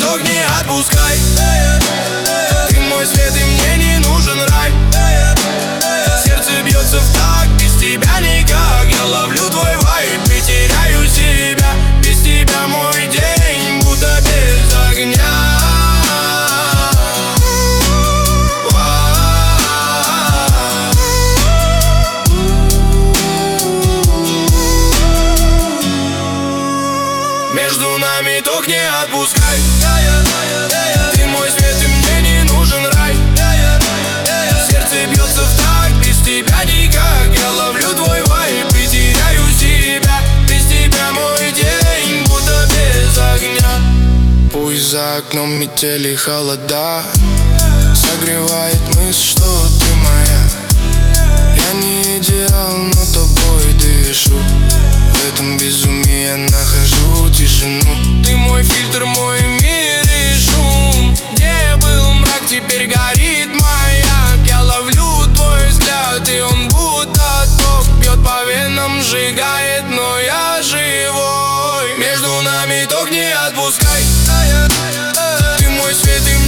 ток не отпускай. Ты мой свет и мне не нужен рай. Сердце бьется в такт, без тебя никак. Я ловлю твой вайб и теряю себя. Без тебя мой день будто без огня. Между нами ток не отпускай. Ты мой свет и мне не нужен рай. Сердце бьется в такт, без тебя никак. Я ловлю твой вайб и теряю себя. Без тебя мой день будто без огня. Пусть за окном метели холода, согревает мысль, что ты моя. Я не идеал, но тобой дышу. В этом безумии я нахожу тишину. Ты мой фильтр, мой мир и шум. Где был мрак, теперь горит маяк. Я ловлю твой взгляд, и он будто ток бьет по венам, сжигает, но я живой. Между нами ток не отпускай. Ты мой свет и